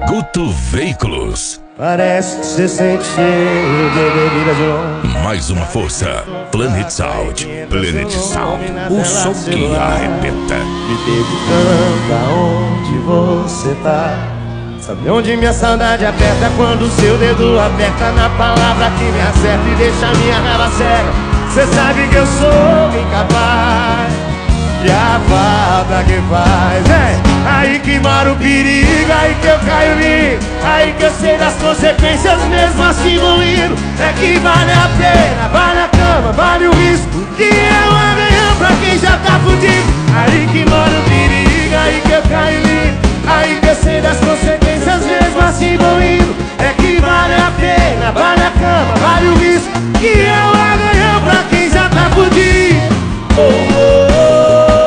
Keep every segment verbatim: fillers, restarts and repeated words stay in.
Guto Veículos. Parece que você sente cheiro de bebida de longe. Mais uma força. Planet Sound. Planet Sound. O som que arrebenta. Me perguntando aonde você tá. Sabe onde minha saudade aperta quando seu dedo aperta na palavra que me acerta e deixa minha raiva cega. Cê sabe que eu sou incapaz. E a falta que faz, é aí que mora o perigo, aí que eu caio lindo, aí que eu sei das consequências mesmo assim vou indo. É que vale a pena, vale a cama, vale o risco, que é um amanhã pra quem já tá fudido. Aí que mora o perigo, aí que eu caio lindo, aí que eu sei das consequências mesmo assim vou indo. É que vale a pena, vale a cama, vale o risco, que é um amanhã pra quem já tá fudido. Oh, oh, oh.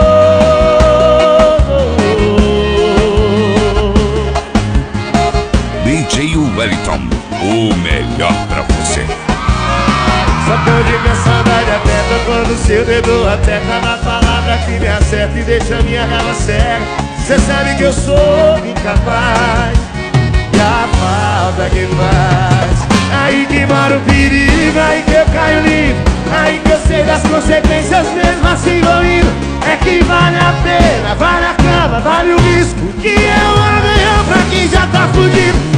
D J Wellington, o melhor pra você. Sabe onde minha saudade aperta quando seu dedo aperta na palavra que me acerta e deixa minha raiva cega. Cê sabe que eu sou incapaz e a falta que faz. Aí que mora o perigo, aí que eu caio livre, aí que eu sei das consequências mesmo assim vou indo. É que vale a pena, vale a cama, vale o risco, que é um amanhã pra quem já tá fudido.